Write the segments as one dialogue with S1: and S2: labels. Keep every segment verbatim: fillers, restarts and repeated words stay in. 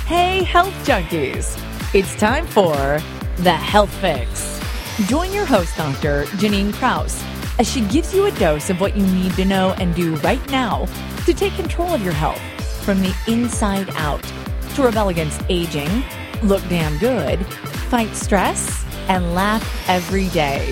S1: Hey, health junkies! It's time for The Health Fix. Join your host, Doctor Janine Krause, as she gives you a dose of what you need to know and do right now to take control of your health from the inside out, to rebel against aging, look damn good, fight stress, and laugh every day.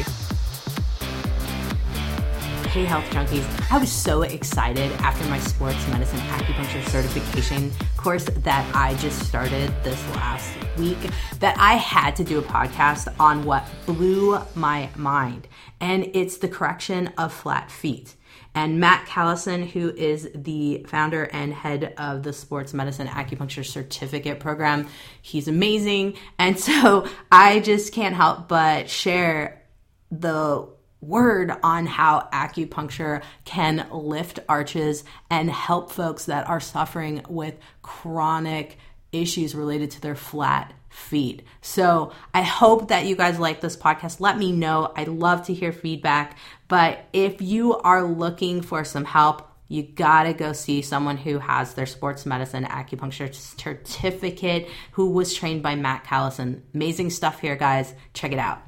S2: Hey Health Junkies, I was so excited after my sports medicine acupuncture certification course that I just started this last week that I had to do a podcast on what blew my mind, and it's the correction of flat feet. And Matt Callison, who is the founder and head of the Sports Medicine Acupuncture Certificate Program, he's amazing. And so I just can't help but share the word on how acupuncture can lift arches and help folks that are suffering with chronic issues related to their flat feet. So I hope that you guys like this podcast. Let me know. I love to hear feedback. But if you are looking for some help, you gotta go see someone who has their sports medicine acupuncture certificate, who was trained by Matt Callison. Amazing stuff here, guys. Check it out.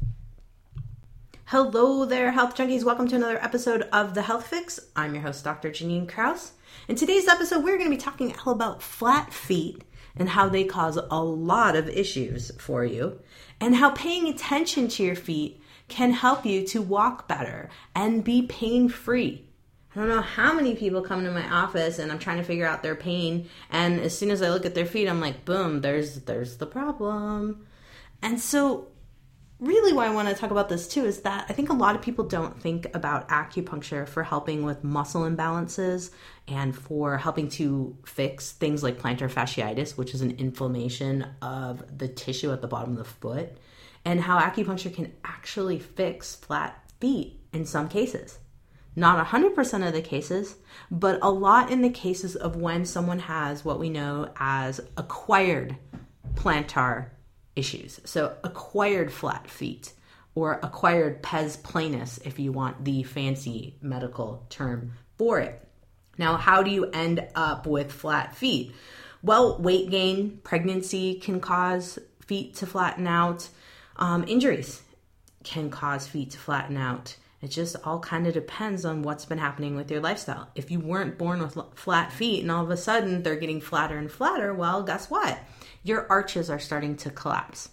S2: Hello there, health junkies. Welcome to another episode of The Health Fix. I'm your host, Doctor Janine Krause. In today's episode, we're going to be talking all about flat feet and how they cause a lot of issues for you, and how paying attention to your feet can help you to walk better and be pain-free. I don't know how many people come to my office and I'm trying to figure out their pain, and as soon as I look at their feet, I'm like, boom, there's there's the problem. And so really why I want to talk about this too is that I think a lot of people don't think about acupuncture for helping with muscle imbalances and for helping to fix things like plantar fasciitis, which is an inflammation of the tissue at the bottom of the foot, and how acupuncture can actually fix flat feet in some cases. Not one hundred percent of the cases, but a lot in the cases of when someone has what we know as acquired plantar issues. So acquired flat feet, or acquired pes planus, if you want the fancy medical term for it. Now, how do you end up with flat feet? Well, weight gain, pregnancy can cause feet to flatten out. Um, injuries can cause feet to flatten out. It just all kind of depends on what's been happening with your lifestyle. If you weren't born with flat feet and all of a sudden they're getting flatter and flatter, well, guess what? Your arches are starting to collapse.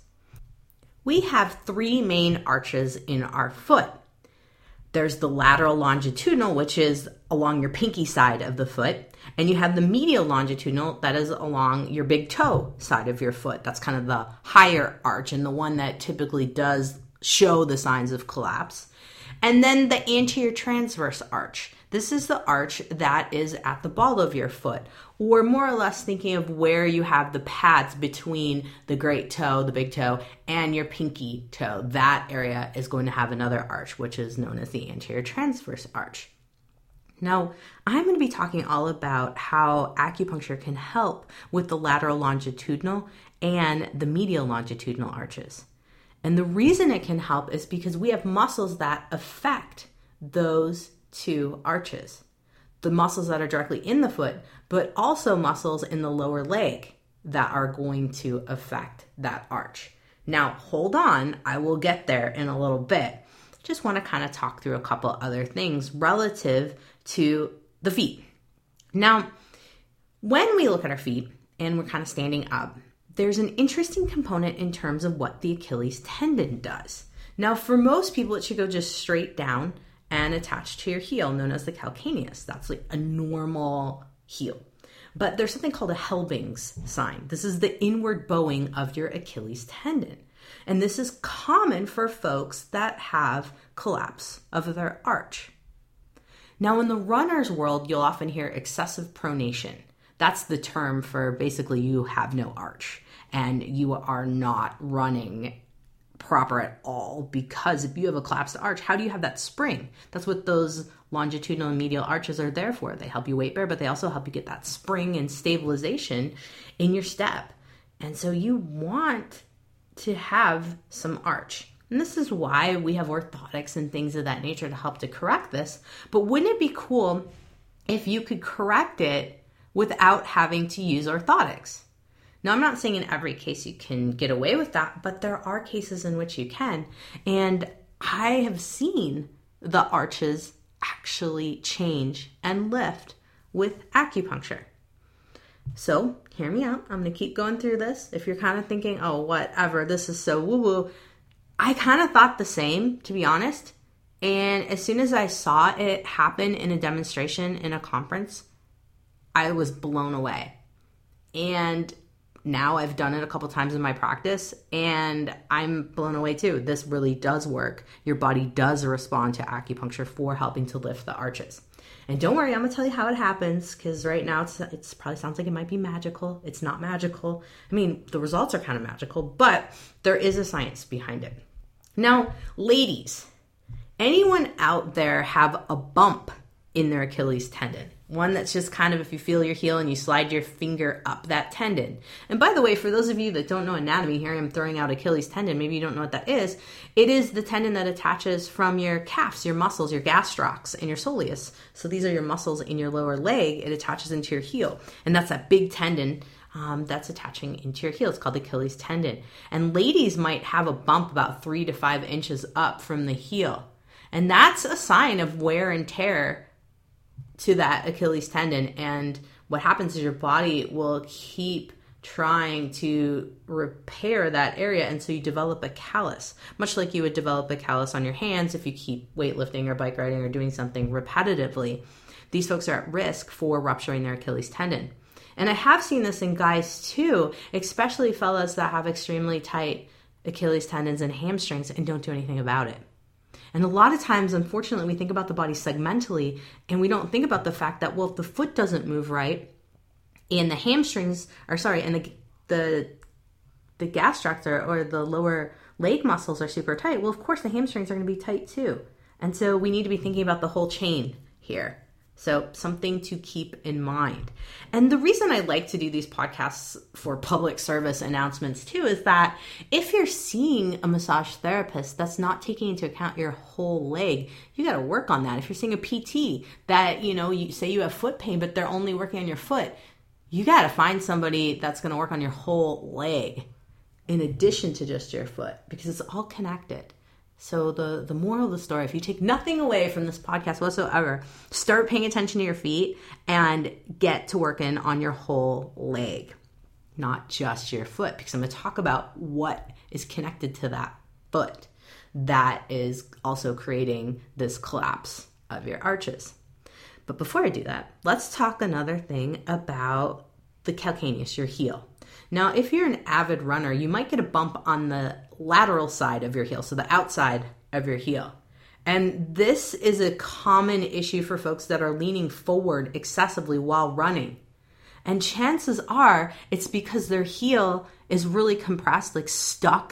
S2: We have three main arches in our foot. There's the lateral longitudinal, which is along your pinky side of the foot, and you have the medial longitudinal, that is along your big toe side of your foot. That's kind of the higher arch and the one that typically does show the signs of collapse. And then the anterior transverse arch. This is the arch that is at the ball of your foot, or more or less thinking of where you have the pads between the great toe, the big toe, and your pinky toe. That area is going to have another arch, which is known as the anterior transverse arch. Now, I'm going to be talking all about how acupuncture can help with the lateral longitudinal and the medial longitudinal arches. And the reason it can help is because we have muscles that affect those two arches. The muscles that are directly in the foot, but also muscles in the lower leg that are going to affect that arch. Now, hold on, I will get there in a little bit. Just want to kind of talk through a couple other things relative to the feet. Now, when we look at our feet and we're kind of standing up, there's an interesting component in terms of what the Achilles tendon does. Now, for most people, it should go just straight down and attached to your heel, known as the calcaneus. That's like a normal heel. But there's something called a Helbing's sign. This is the inward bowing of your Achilles tendon. And this is common for folks that have collapse of their arch. Now, in the runner's world, you'll often hear excessive pronation. That's the term for basically you have no arch and you are not running proper at all, because if you have a collapsed arch, how do you have that spring? That's what those longitudinal and medial arches are there for. They help you weight bear, but they also help you get that spring and stabilization in your step. And so you want to have some arch. And this is why we have orthotics and things of that nature to help to correct this. But wouldn't it be cool if you could correct it without having to use orthotics? Now, I'm not saying in every case you can get away with that, but there are cases in which you can. And I have seen the arches actually change and lift with acupuncture. So hear me out. I'm going to keep going through this. If you're kind of thinking, oh, whatever, this is so woo-woo. I kind of thought the same, to be honest. And as soon as I saw it happen in a demonstration in a conference, I was blown away. And now I've done it a couple times in my practice, and I'm blown away too. This really does work. Your body does respond to acupuncture for helping to lift the arches. And don't worry, I'm going to tell you how it happens, because right now it's, it's probably sounds like it might be magical. It's not magical. I mean, the results are kind of magical, but there is a science behind it. Now, ladies, anyone out there have a bump in their Achilles tendon? One that's just kind of, if you feel your heel and you slide your finger up that tendon. And by the way, for those of you that don't know anatomy, here I am throwing out Achilles tendon. Maybe you don't know what that is. It is the tendon that attaches from your calves, your muscles, your gastrocs, and your soleus. So these are your muscles in your lower leg. It attaches into your heel. And that's that big tendon um, that's attaching into your heel. It's called the Achilles tendon. And ladies might have a bump about three to five inches up from the heel. And that's a sign of wear and tear to that Achilles tendon. And what happens is your body will keep trying to repair that area, and so you develop a callus, much like you would develop a callus on your hands if you keep weightlifting or bike riding or doing something repetitively. These folks are at risk for rupturing their Achilles tendon. And I have seen this in guys too, especially fellas that have extremely tight Achilles tendons and hamstrings and don't do anything about it. And a lot of times, unfortunately, we think about the body segmentally, and we don't think about the fact that, well, if the foot doesn't move right, and the hamstrings, or sorry, and the the the gastrocs or, or the lower leg muscles are super tight, well, of course, the hamstrings are going to be tight too. And so we need to be thinking about the whole chain here. So something to keep in mind. And the reason I like to do these podcasts for public service announcements too is that if you're seeing a massage therapist that's not taking into account your whole leg, you got to work on that. If you're seeing a P T that, you know, you say you have foot pain, but they're only working on your foot, you got to find somebody that's going to work on your whole leg in addition to just your foot, because it's all connected. So the, the moral of the story, if you take nothing away from this podcast whatsoever, start paying attention to your feet and get to working on your whole leg, not just your foot, because I'm going to talk about what is connected to that foot that is also creating this collapse of your arches. But before I do that, let's talk another thing about the calcaneus, your heel. Now, if you're an avid runner, you might get a bump on the lateral side of your heel, so the outside of your heel. And this is a common issue for folks that are leaning forward excessively while running. And chances are it's because their heel is really compressed, like stuck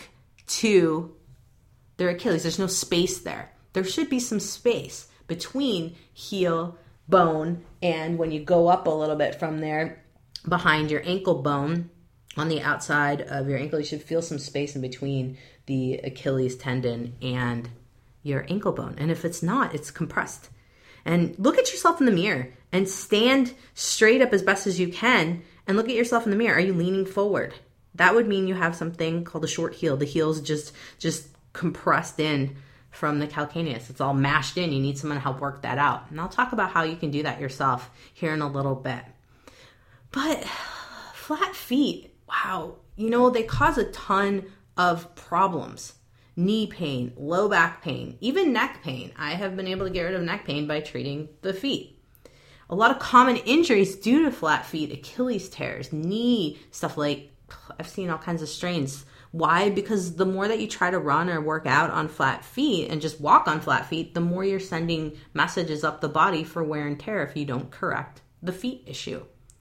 S2: to their Achilles. There's no space there. There should be some space between heel, bone, and when you go up a little bit from there, behind your ankle bone, on the outside of your ankle, you should feel some space in between the Achilles tendon and your ankle bone. And if it's not, it's compressed. And look at yourself in the mirror and stand straight up as best as you can and look at yourself in the mirror. Are you leaning forward? That would mean you have something called a short heel. The heel's just, just compressed in from the calcaneus. It's all mashed in. You need someone to help work that out. And I'll talk about how you can do that yourself here in a little bit. But flat feet, wow, you know, they cause a ton of problems. Knee pain, low back pain, even neck pain. I have been able to get rid of neck pain by treating the feet. A lot of common injuries due to flat feet, Achilles tears, knee, stuff like, I've seen all kinds of strains. Why? Because the more that you try to run or work out on flat feet and just walk on flat feet, the more you're sending messages up the body for wear and tear if you don't correct the feet issue.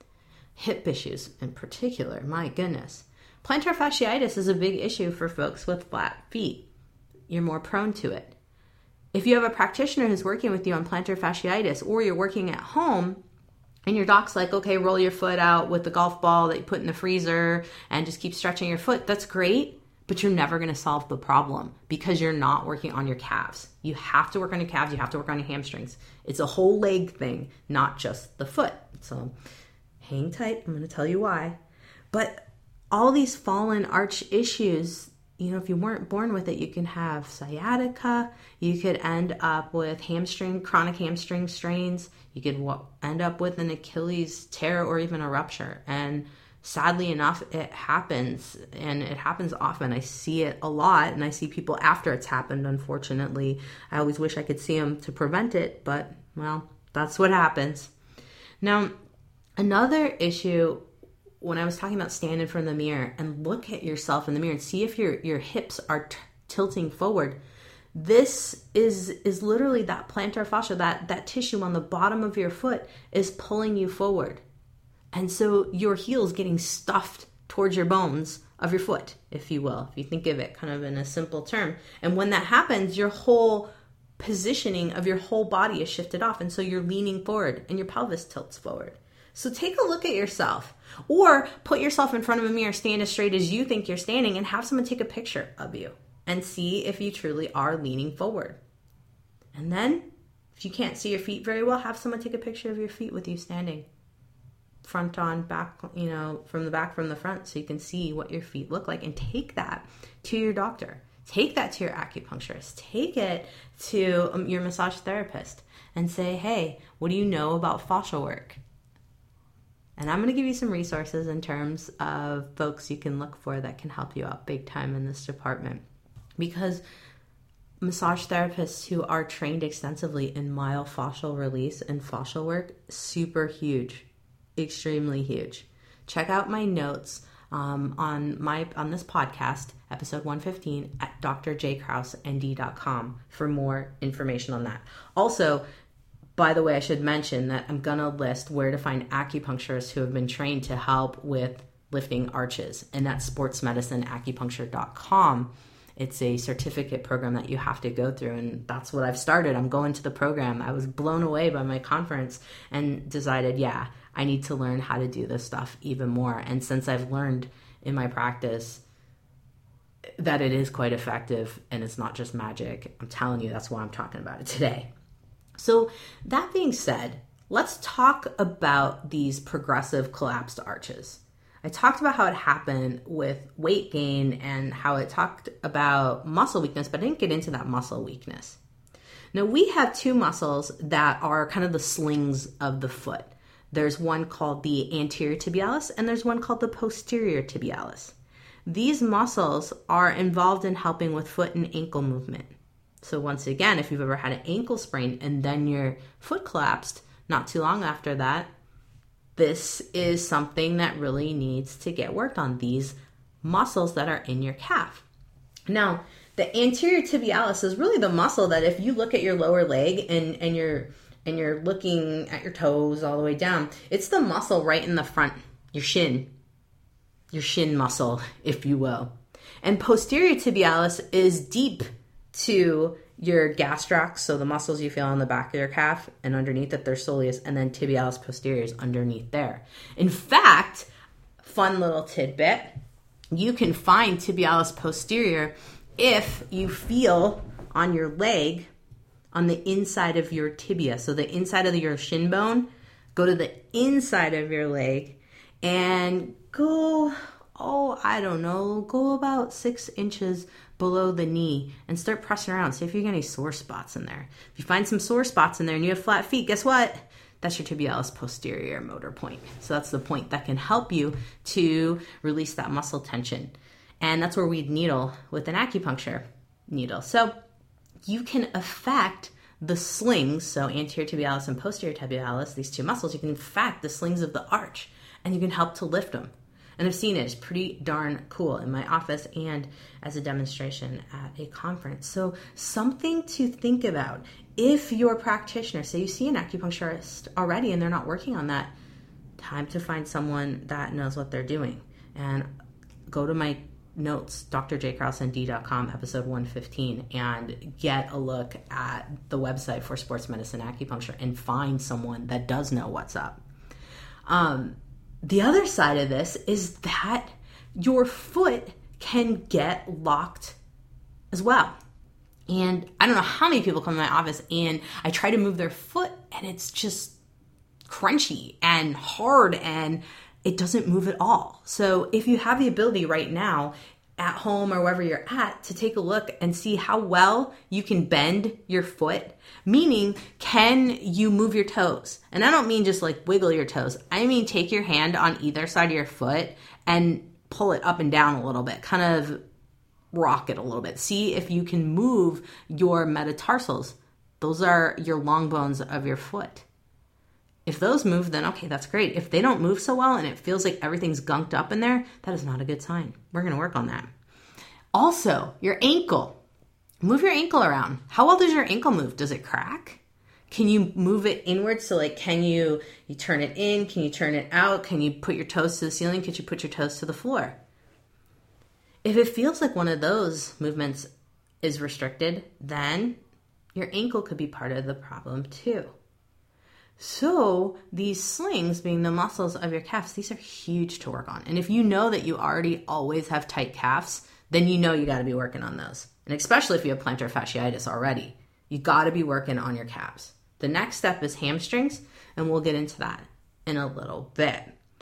S2: Hip issues in particular, my goodness. Plantar fasciitis is a big issue for folks with flat feet. You're more prone to it. If you have a practitioner who's working with you on plantar fasciitis, or you're working at home and your doc's like, okay, roll your foot out with the golf ball that you put in the freezer and just keep stretching your foot, that's great, but you're never going to solve the problem because you're not working on your calves. You have to work on your calves. You have to work on your hamstrings. It's a whole leg thing, not just the foot. So hang tight. I'm going to tell you why. But all these fallen arch issues, you know, if you weren't born with it, you can have sciatica. You could end up with hamstring, chronic hamstring strains. You could end up with an Achilles tear or even a rupture. And sadly enough, it happens, and it happens often. I see it a lot, and I see people after it's happened, unfortunately. I always wish I could see them to prevent it, but, well, that's what happens. Now, another issue, when I was talking about stand in front of the mirror and look at yourself in the mirror and see if your, your hips are t- tilting forward, this is is literally that plantar fascia, that, that tissue on the bottom of your foot is pulling you forward. And so your heel is getting stuffed towards your bones of your foot, if you will, if you think of it kind of in a simple term. And when that happens, your whole positioning of your whole body is shifted off. And so you're leaning forward and your pelvis tilts forward. So take a look at yourself, or put yourself in front of a mirror, stand as straight as you think you're standing, and have someone take a picture of you and see if you truly are leaning forward. And then if you can't see your feet very well, have someone take a picture of your feet with you standing front on, back, you know, from the back, from the front, so you can see what your feet look like, and take that to your doctor. Take that to your acupuncturist. Take it to um, your massage therapist and say, hey, what do you know about fascia work? And I'm going to give you some resources in terms of folks you can look for that can help you out big time in this department. Because massage therapists who are trained extensively in myofascial release and fascial work, super huge, extremely huge. Check out my notes um, on my on this podcast, episode one fifteen, at d r j kraus n d dot com for more information on that. Also, by the way, I should mention that I'm going to list where to find acupuncturists who have been trained to help with lifting arches, and that's sports medicine acupuncture dot com. It's a certificate program that you have to go through, and that's what I've started. I'm going to the program. I was blown away by my conference and decided, yeah, I need to learn how to do this stuff even more. And since I've learned in my practice that it is quite effective and it's not just magic, I'm telling you, that's why I'm talking about it today. So that being said, let's talk about these progressive collapsed arches. I talked about how it happened with weight gain and how it talked about muscle weakness, but I didn't get into that muscle weakness. Now, we have two muscles that are kind of the slings of the foot. There's one called the anterior tibialis, and there's one called the posterior tibialis. These muscles are involved in helping with foot and ankle movement. So once again, if you've ever had an ankle sprain and then your foot collapsed not too long after that, this is something that really needs to get worked on, these muscles that are in your calf. Now, the anterior tibialis is really the muscle that if you look at your lower leg and, and you're and you're looking at your toes all the way down, it's the muscle right in the front, your shin, your shin muscle, if you will. And posterior tibialis is deep to your gastrocs, so the muscles you feel on the back of your calf, and underneath it, there's soleus, and then tibialis posterior is underneath there. In fact, fun little tidbit, you can find tibialis posterior if you feel on your leg on the inside of your tibia. So the inside of your shin bone, go to the inside of your leg and go, oh, I don't know, go about six inches below the knee and start pressing around. See if you get any sore spots in there. If you find some sore spots in there and you have flat feet, guess what? That's your tibialis posterior motor point. So that's the point that can help you to release that muscle tension. And that's where we'd needle with an acupuncture needle. So you can affect the slings, so anterior tibialis and posterior tibialis, these two muscles, you can affect the slings of the arch, and you can help to lift them. And I've seen it. It's pretty darn cool in my office and as a demonstration at a conference. So something to think about. If your practitioner, say you see an acupuncturist already and they're not working on that, time to find someone that knows what they're doing. And go to my notes, d r j kraus n d dot com, episode one fifteen, and get a look at the website for sports medicine acupuncture and find someone that does know what's up. Um, the other side of this is that your foot can get locked as well. And I don't know how many people come to my office and I try to move their foot and it's just crunchy and hard, and it doesn't move at all. So if you have the ability right now at home or wherever you're at to take a look and see how well you can bend your foot, meaning can you move your toes? And I don't mean just like wiggle your toes. I mean take your hand on either side of your foot and pull it up and down a little bit, kind of rock it a little bit. See if you can move your metatarsals. Those are your long bones of your foot. If those move, then okay, that's great. If they don't move so well and it feels like everything's gunked up in there, that is not a good sign. We're going to work on that. Also, your ankle. Move your ankle around. How well does your ankle move? Does it crack? Can you move it inward? So like, can you, you turn it in? Can you turn it out? Can you put your toes to the ceiling? Could you put your toes to the floor? If it feels like one of those movements is restricted, then your ankle could be part of the problem too. So these slings, being the muscles of your calves, these are huge to work on. And if you know that you already always have tight calves, then you know you got to be working on those. And especially if you have plantar fasciitis already, you got to be working on your calves. The next step is hamstrings, and we'll get into that in a little bit.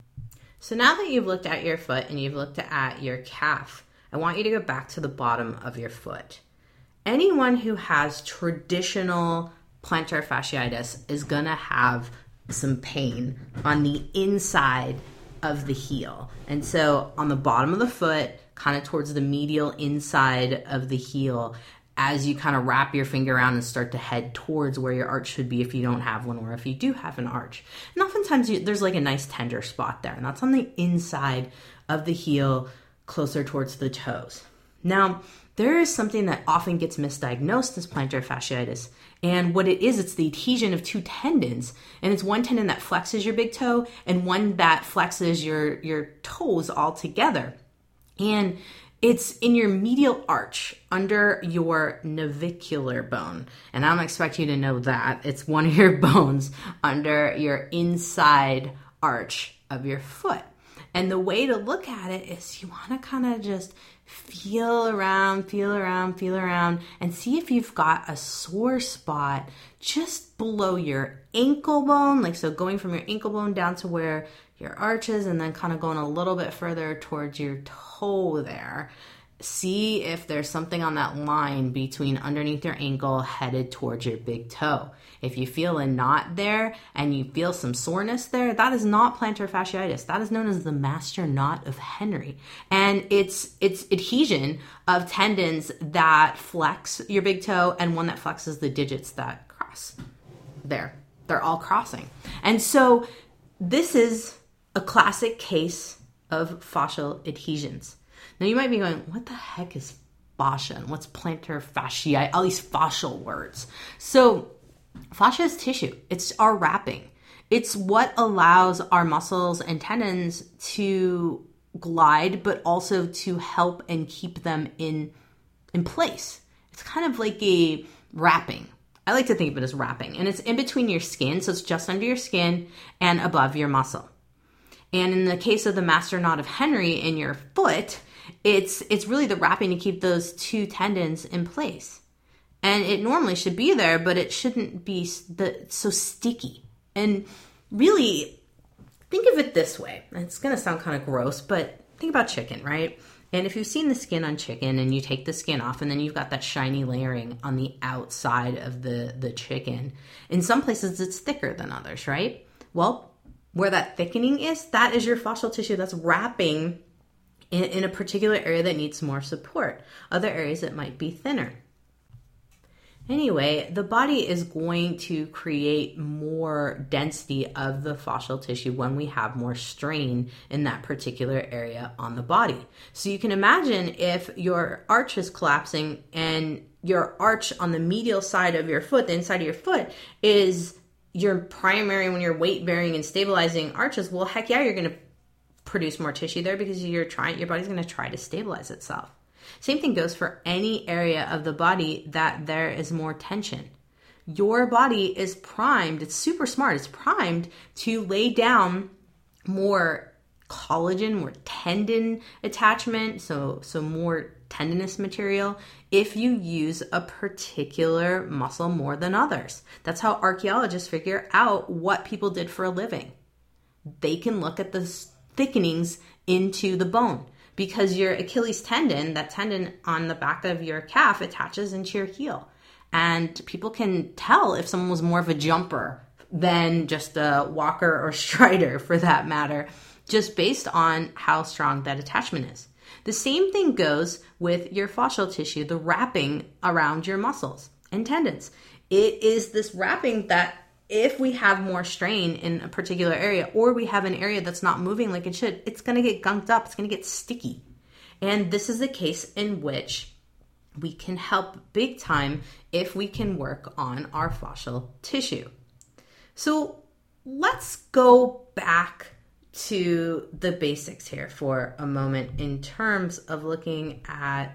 S2: So now that you've looked at your foot and you've looked at your calf, I want you to go back to the bottom of your foot. Anyone who has traditional plantar fasciitis is going to have some pain on the inside of the heel. And so on the bottom of the foot, kind of towards the medial inside of the heel, as you kind of wrap your finger around and start to head towards where your arch should be if you don't have one, or if you do have an arch. And oftentimes you, there's like a nice tender spot there, and that's on the inside of the heel, closer towards the toes. Now, there is something that often gets misdiagnosed as plantar fasciitis. And what it is, it's the adhesion of two tendons. And it's one tendon that flexes your big toe and one that flexes your, your toes all together. And it's in your medial arch under your navicular bone. And I don't expect you to know that. It's one of your bones under your inside arch of your foot. And the way to look at it is you want to kind of just feel around, feel around, feel around, and see if you've got a sore spot just below your ankle bone. Like, so going from your ankle bone down to where your arch is, and then kind of going a little bit further towards your toe there. See if there's something on that line between underneath your ankle headed towards your big toe. If you feel a knot there and you feel some soreness there, that is not plantar fasciitis. That is known as the master knot of Henry. And it's it's adhesion of tendons that flex your big toe and one that flexes the digits that cross there. They're all crossing. And so this is a classic case of fascial adhesions. Now you might be going, what the heck is fascia and what's plantar fasciitis? All these fascial words. So fascia is tissue. It's our wrapping. It's what allows our muscles and tendons to glide, but also to help and keep them in, in place. It's kind of like a wrapping. I like to think of it as wrapping. And it's in between your skin, so it's just under your skin and above your muscle. And in the case of the master knot of Henry in your foot, it's it's really the wrapping to keep those two tendons in place. And it normally should be there, but it shouldn't be the, so sticky. And really, think of it this way. It's going to sound kind of gross, but think about chicken, right? And if you've seen the skin on chicken and you take the skin off and then you've got that shiny layering on the outside of the, the chicken, in some places it's thicker than others, right? Well, where that thickening is, that is your fascial tissue that's wrapping in, in a particular area that needs more support. Other areas that might be thinner. Anyway, the body is going to create more density of the fascial tissue when we have more strain in that particular area on the body. So you can imagine if your arch is collapsing and your arch on the medial side of your foot, the inside of your foot, is your primary, when you're weight bearing and stabilizing arches, well, heck yeah, you're going to produce more tissue there because you're trying, your body's going to try to stabilize itself. Same thing goes for any area of the body that there is more tension. Your body is primed, it's super smart, it's primed to lay down more collagen, more tendon attachment, so, so more tendinous material if you use a particular muscle more than others. That's how archaeologists figure out what people did for a living. They can look at the thickenings into the bone, because your Achilles tendon, that tendon on the back of your calf, attaches into your heel. And people can tell if someone was more of a jumper than just a walker or strider, for that matter, just based on how strong that attachment is. The same thing goes with your fascial tissue, the wrapping around your muscles and tendons. It is this wrapping that if we have more strain in a particular area, or we have an area that's not moving like it should, it's going to get gunked up. It's going to get sticky. And this is a case in which we can help big time if we can work on our fascial tissue. So let's go back to the basics here for a moment in terms of looking at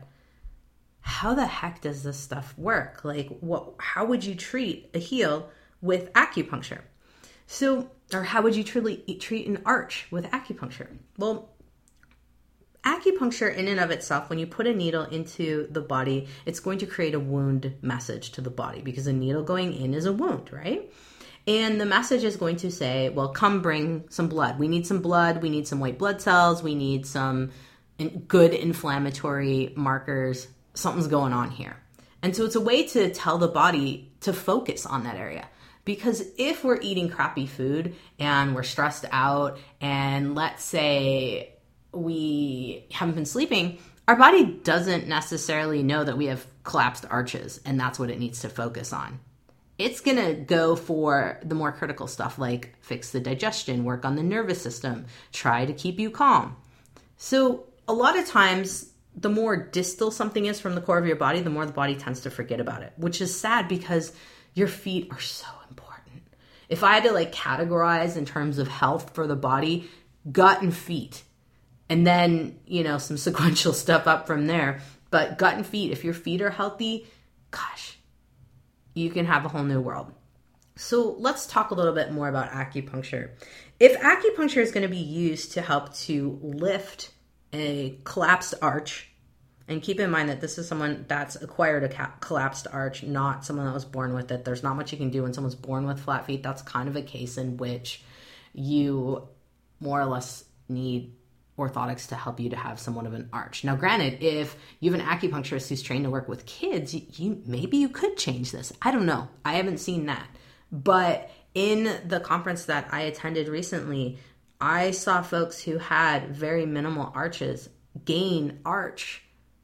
S2: how the heck does this stuff work? Like, what? How would you treat a heel with acupuncture? So, or how would you treat, treat an arch with acupuncture? Well, acupuncture in and of itself, when you put a needle into the body, it's going to create a wound message to the body, because a needle going in is a wound, right? And the message is going to say, well, come bring some blood. We need some blood. We need some white blood cells. We need some good inflammatory markers. Something's going on here. And so it's a way to tell the body to focus on that area. Because if we're eating crappy food and we're stressed out, and let's say we haven't been sleeping, our body doesn't necessarily know that we have collapsed arches and that's what it needs to focus on. It's going to go for the more critical stuff, like fix the digestion, work on the nervous system, try to keep you calm. So a lot of times, the more distal something is from the core of your body, the more the body tends to forget about it, which is sad because your feet are so important. If I had to like categorize in terms of health for the body, gut and feet, and then, you know, some sequential stuff up from there. But gut and feet, if your feet are healthy, gosh, you can have a whole new world. So let's talk a little bit more about acupuncture. If acupuncture is going to be used to help to lift a collapsed arch, and keep in mind that this is someone that's acquired a ca- collapsed arch, not someone that was born with it. There's not much you can do when someone's born with flat feet. That's kind of a case in which you more or less need orthotics to help you to have somewhat of an arch. Now, granted, if you have an acupuncturist who's trained to work with kids, you, you maybe you could change this. I don't know. I haven't seen that. But in the conference that I attended recently, I saw folks who had very minimal arches gain arch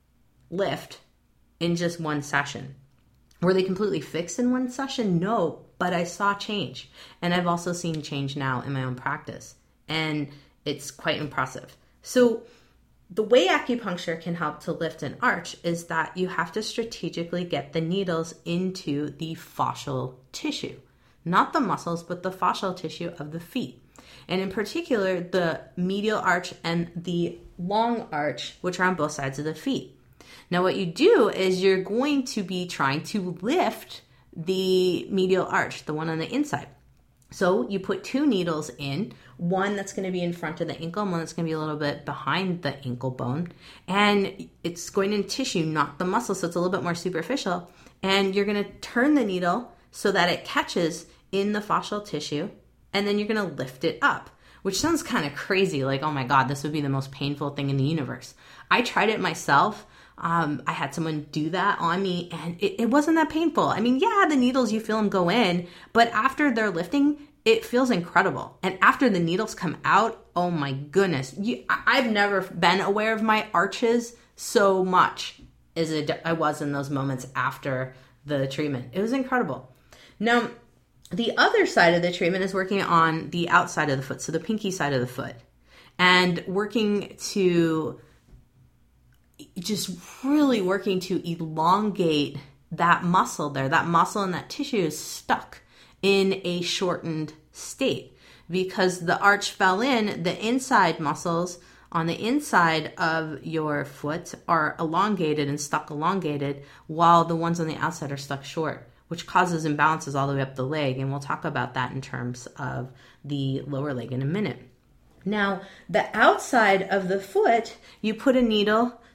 S2: lift in just one session. Were they completely fixed in one session? No, but I saw change. And I've also seen change now in my own practice. And it's quite impressive. So the way acupuncture can help to lift an arch is that you have to strategically get the needles into the fascial tissue. Not the muscles, but the fascial tissue of the feet. And in particular, the medial arch and the long arch, which are on both sides of the feet. Now, what you do is you're going to be trying to lift the medial arch, the one on the inside. So you put two needles in, one that's going to be in front of the ankle and one that's going to be a little bit behind the ankle bone. And it's going in tissue, not the muscle, so it's a little bit more superficial. And you're going to turn the needle so that it catches in the fascial tissue, and then you're going to lift it up, which sounds kind of crazy. Like, oh my God, this would be the most painful thing in the universe. I tried it myself. Um, I had someone do that on me, and it, it wasn't that painful. I mean, yeah, the needles, you feel them go in, but after they're lifting, it feels incredible. And after the needles come out, oh my goodness. You, I've never been aware of my arches so much as it, I was in those moments after the treatment. It was incredible. Now, the other side of the treatment is working on the outside of the foot, so the pinky side of the foot, and working to just really working to elongate that muscle there. That muscle and that tissue is stuck in a shortened state because the arch fell in. The inside muscles on the inside of your foot are elongated and stuck elongated, while the ones on the outside are stuck short, which causes imbalances all the way up the leg. And we'll talk about that in terms of the lower leg in a minute. Now, the outside of the foot, you put a needle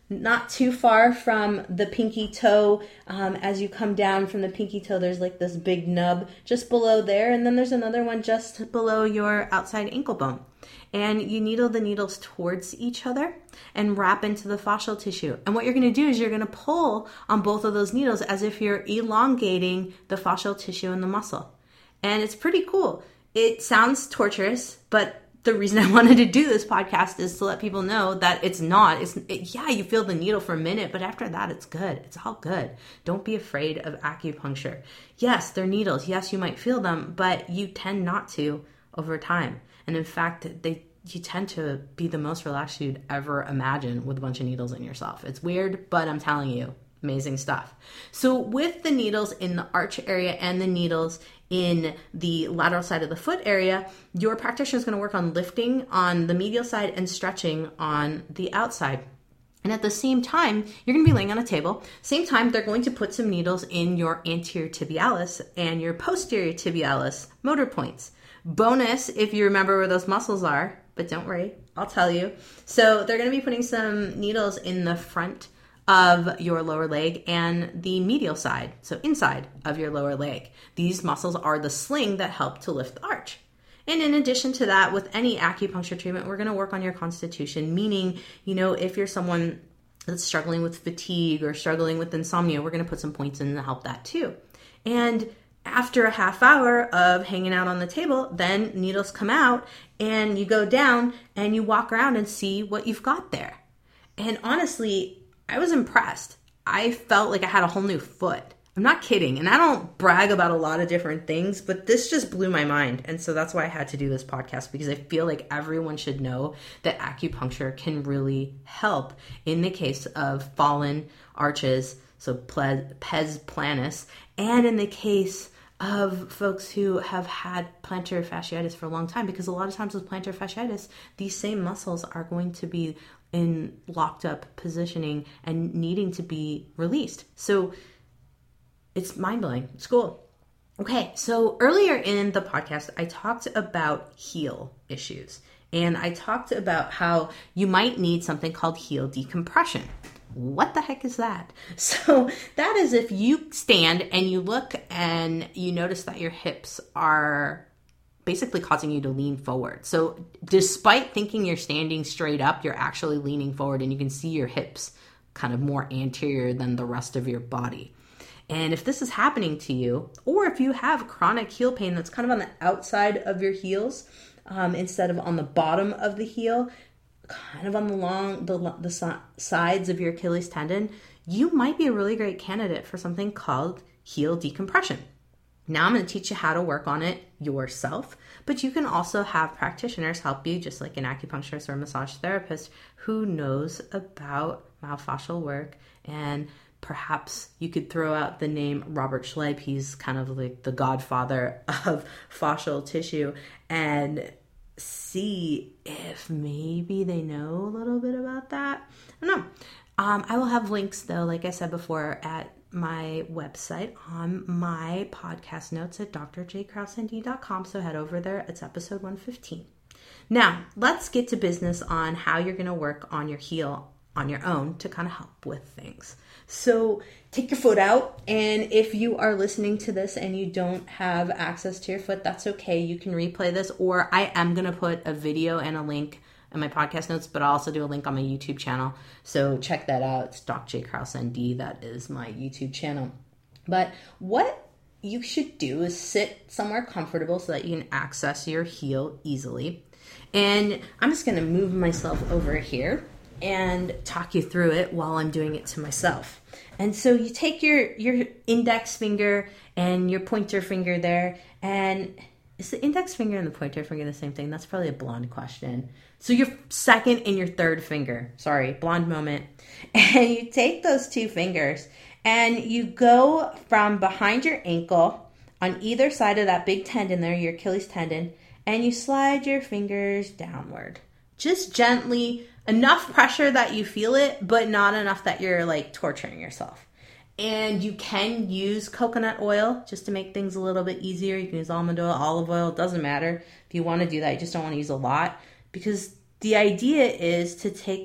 S2: not too far from the pinky toe. Um, as you come down from the pinky toe, there's like this big nub just below there. And then there's another one just below your outside ankle bone. And you needle the needles towards each other and wrap into the fascial tissue. And what you're going to do is you're going to pull on both of those needles as if you're elongating the fascial tissue in the muscle. And it's pretty cool. It sounds torturous, but the reason I wanted to do this podcast is to let people know that it's not. It's it, yeah, you feel the needle for a minute, but after that, it's good. It's all good. Don't be afraid of acupuncture. Yes, they're needles. Yes, you might feel them, but you tend not to over time. And in fact, they you tend to be the most relaxed you'd ever imagine with a bunch of needles in yourself. It's weird, but I'm telling you, amazing stuff. So with the needles in the arch area and the needles in the lateral side of the foot area, your practitioner is going to work on lifting on the medial side and stretching on the outside. And at the same time, you're going to be laying on a table. Same time, they're going to put some needles in your anterior tibialis and your posterior tibialis motor points. Bonus, if you remember where those muscles are, but don't worry, I'll tell you. So they're going to be putting some needles in the front of your lower leg and the medial side, so inside of your lower leg. These muscles are the sling that help to lift the arch. And in addition to that, with any acupuncture treatment, we're going to work on your constitution, meaning, you know, if you're someone that's struggling with fatigue or struggling with insomnia, we're going to put some points in to help that too. And after a half hour of hanging out on the table, then needles come out and you go down and you walk around and see what you've got there. And honestly, I was impressed. I felt like I had a whole new foot. I'm not kidding. And I don't brag about a lot of different things, but this just blew my mind. And so that's why I had to do this podcast, because I feel like everyone should know that acupuncture can really help in the case of fallen arches, so pes planus, and in the case of folks who have had plantar fasciitis for a long time, because a lot of times with plantar fasciitis, these same muscles are going to be in locked up positioning and needing to be released. So it's mind-blowing. It's cool. Okay, so earlier in the podcast, I talked about heel issues. And I talked about how you might need something called heel decompression. What the heck is that? So that is if you stand and you look and you notice that your hips are basically causing you to lean forward. So despite thinking you're standing straight up, you're actually leaning forward and you can see your hips kind of more anterior than the rest of your body. And if this is happening to you, or if you have chronic heel pain that's kind of on the outside of your heels um, instead of on the bottom of the heel, kind of on the long the, the so- sides of your Achilles tendon, you might be a really great candidate for something called heel decompression. Now I'm going to teach you how to work on it yourself, but you can also have practitioners help you, just like an acupuncturist or a massage therapist who knows about myofascial work. And perhaps you could throw out the name Robert Schleip. He's kind of like the godfather of fascial tissue, and see if maybe they know a little bit about that. I don't know. Um, I will have links, though, like I said before, at my website on my podcast notes at d r j kraus n d dot com. So head over there. It's episode one fifteen. Now, let's get to business on how you're going to work on your heel on your own to kind of help with things. So take your foot out, and if you are listening to this and you don't have access to your foot, that's okay. You can replay this, or I am going to put a video and a link in my podcast notes, but I'll also do a link on my YouTube channel. So check that out. It's Doc J Kraus N D. That is my YouTube channel. But what you should do is sit somewhere comfortable so that you can access your heel easily. And I'm just going to move myself over here and talk you through it while I'm doing it to myself. And so you take your, your index finger and your pointer finger there, and is the index finger and the pointer finger the same thing? That's probably a blonde question. So your second and your third finger, sorry, blonde moment. And you take those two fingers and you go from behind your ankle on either side of that big tendon there, your Achilles tendon, and you slide your fingers downward. Just gently, enough pressure that you feel it, but not enough that you're like torturing yourself. And you can use coconut oil just to make things a little bit easier. You can use almond oil, olive oil, it doesn't matter. If you want to do that, you just don't want to use a lot, because the idea is to take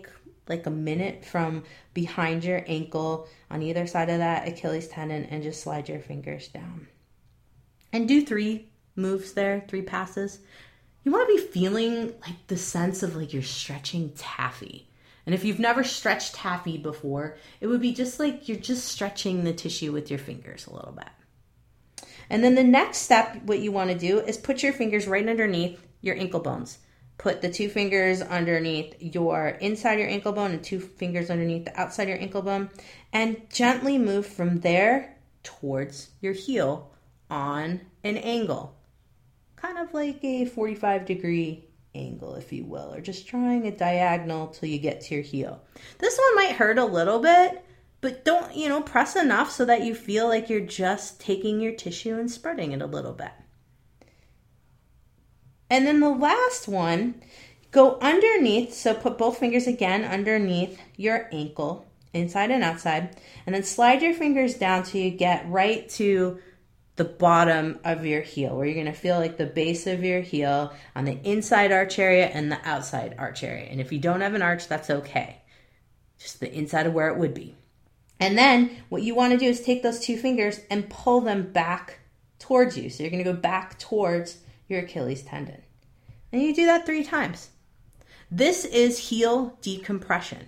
S2: like a minute from behind your ankle on either side of that Achilles tendon and just slide your fingers down. And do three moves there, three passes. You want to be feeling like the sense of like you're stretching taffy. And if you've never stretched taffy before, it would be just like you're just stretching the tissue with your fingers a little bit. And then the next step, what you want to do is put your fingers right underneath your ankle bones. Put the two fingers underneath your inside your ankle bone and two fingers underneath the outside your ankle bone, and gently move from there towards your heel on an angle. Kind of like a forty-five degree angle, if you will, or just drawing a diagonal till you get to your heel. This one might hurt a little bit, but don't, you know, press enough so that you feel like you're just taking your tissue and spreading it a little bit. And then the last one, go underneath, so put both fingers again underneath your ankle, inside and outside, and then slide your fingers down till you get right to the bottom of your heel, where you're going to feel like the base of your heel on the inside arch area and the outside arch area. And if you don't have an arch, that's okay. Just the inside of where it would be. And then what you want to do is take those two fingers and pull them back towards you. So you're going to go back towards your Achilles tendon. And you do that three times. This is heel decompression.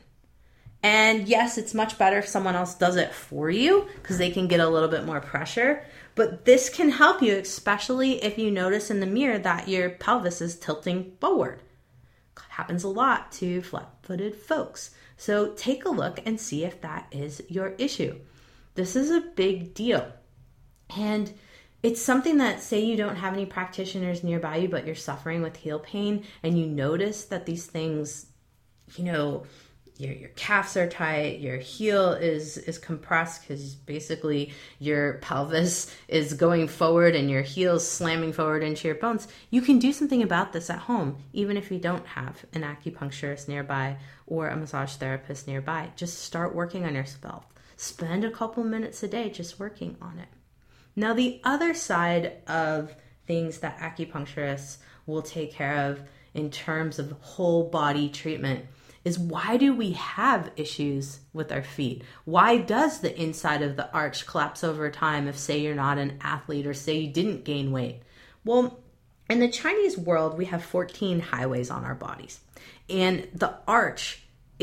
S2: And yes, it's much better if someone else does it for you because they can get a little bit more pressure. But this can help you, especially if you notice in the mirror that your pelvis is tilting forward. It happens a lot to flat-footed folks. So take a look and see if that is your issue. This is a big deal. And it's something that, say you don't have any practitioners nearby you, but you're suffering with heel pain and you notice that these things, you know, Your, your calves are tight, your heel is, is compressed because basically your pelvis is going forward and your heel is slamming forward into your bones. You can do something about this at home, even if you don't have an acupuncturist nearby or a massage therapist nearby. Just start working on yourself. Spend a couple minutes a day just working on it. Now, the other side of things that acupuncturists will take care of in terms of whole body treatment is, why do we have issues with our feet? Why does the inside of the arch collapse over time if, say, you're not an athlete or say you didn't gain weight? Well, in the Chinese world, we have fourteen highways on our bodies. And the arch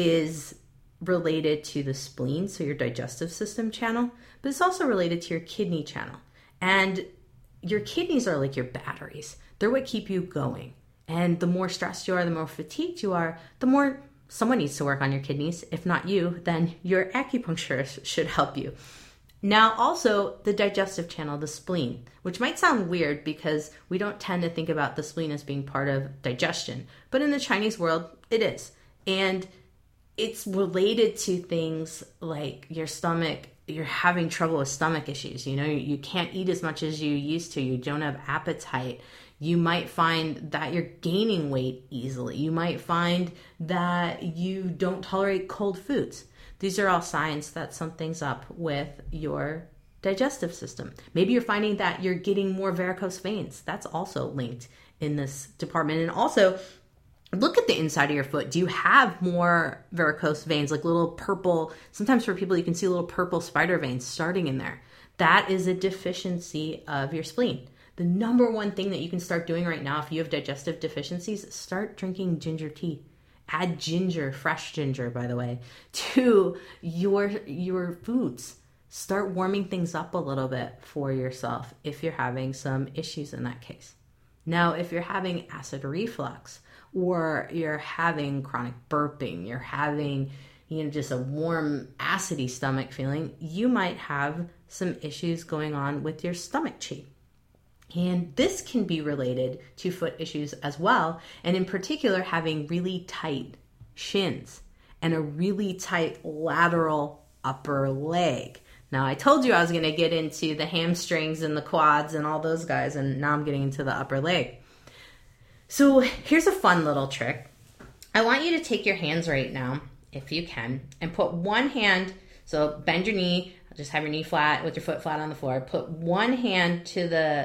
S2: is related to the spleen, so your digestive system channel, but it's also related to your kidney channel. And your kidneys are like your batteries. They're what keep you going. And the more stressed you are, the more fatigued you are, the more someone needs to work on your kidneys. If not you, then your acupuncturist should help you. Now, also the digestive channel, the spleen, which might sound weird because we don't tend to think about the spleen as being part of digestion, but in the Chinese world, it is. And it's related to things like your stomach. You're having trouble with stomach issues. You know, you can't eat as much as you used to. You don't have appetite. You might find that you're gaining weight easily. You might find that you don't tolerate cold foods. These are all signs that something's up with your digestive system. Maybe you're finding that you're getting more varicose veins. That's also linked in this department. And also, look at the inside of your foot. Do you have more varicose veins, like little purple? Sometimes for people, you can see little purple spider veins starting in there. That is a deficiency of your spleen. The number one thing that you can start doing right now if you have digestive deficiencies, start drinking ginger tea. Add ginger, fresh ginger, by the way, to your, your foods. Start warming things up a little bit for yourself if you're having some issues in that case. Now, if you're having acid reflux or you're having chronic burping, you're having, you know, just a warm, acidy stomach feeling, you might have some issues going on with your stomach chi. And this can be related to foot issues as well. And in particular, having really tight shins and a really tight lateral upper leg. Now, I told you I was going to get into the hamstrings and the quads and all those guys, and now I'm getting into the upper leg. So here's a fun little trick. I want you to take your hands right now, if you can, and put one hand, so bend your knee, just have your knee flat with your foot flat on the floor. Put one hand to the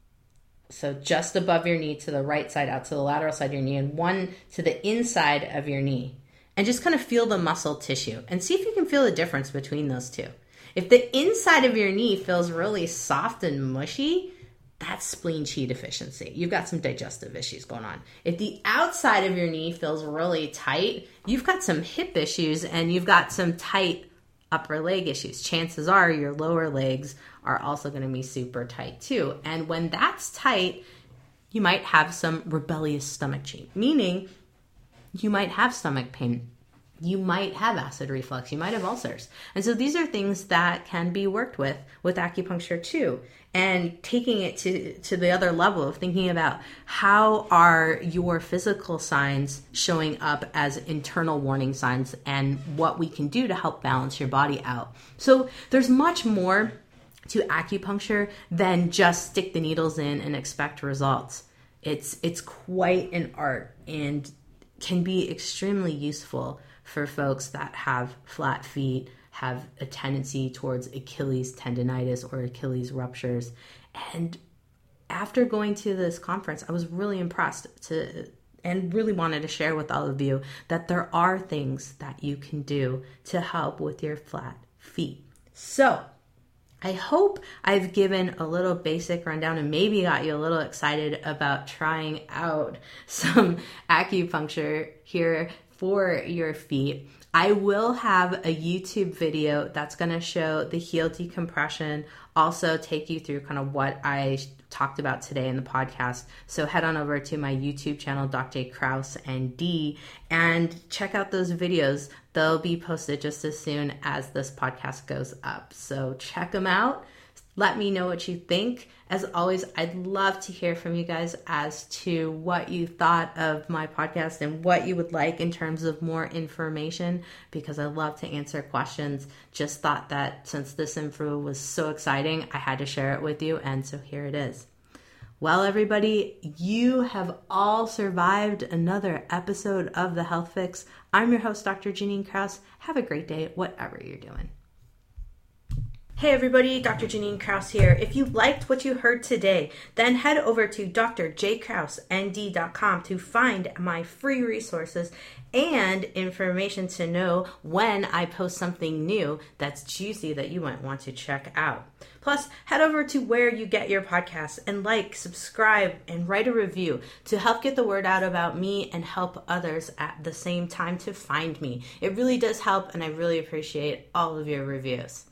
S2: So just above your knee to the right side, out to the lateral side of your knee, and one to the inside of your knee. and just kind of feel the muscle tissue and see if you can feel the difference between those two. If the inside of your knee feels really soft and mushy, that's spleen qi deficiency. You've got some digestive issues going on. If the outside of your knee feels really tight, you've got some hip issues and you've got some tight upper leg issues. Chances are your lower legs are also going to be super tight too. And when that's tight, you might have some rebellious stomach qi, meaning you might have stomach pain. You might have acid reflux. You might have ulcers. And so these are things that can be worked with with acupuncture too. And taking it to, to the other level of thinking about how are your physical signs showing up as internal warning signs and what we can do to help balance your body out. So there's much more to acupuncture than just stick the needles in and expect results. It's, it's quite an art and can be extremely useful for folks that have flat feet, have a tendency towards Achilles tendonitis or Achilles ruptures. And after going to this conference, I was really impressed to and really wanted to share with all of you that there are things that you can do to help with your flat feet. So I hope I've given a little basic rundown and maybe got you a little excited about trying out some acupuncture here for your feet. I will have a YouTube video that's going to show the heel decompression, also take you through kind of what I talked about today in the podcast. So head on over to my YouTube channel, Doctor Kraus N D, and check out those videos. They'll be posted just as soon as this podcast goes up. So check them out. Let me know what you think. As always, I'd love to hear from you guys as to what you thought of my podcast and what you would like in terms of more information, because I love to answer questions. Just thought that since this info was so exciting, I had to share it with you, and so here it is. Well, everybody, you have all survived another episode of The Health Fix. I'm your host, Doctor Janine Kraus. Have a great day, whatever you're doing. Hey everybody, Doctor Janine Kraus here. If you liked what you heard today, then head over to D R J Kraus N D dot com to find my free resources and information to know when I post something new that's juicy that you might want to check out. Plus, head over to where you get your podcasts and like, subscribe, and write a review to help get the word out about me and help others at the same time to find me. It really does help, and I really appreciate all of your reviews.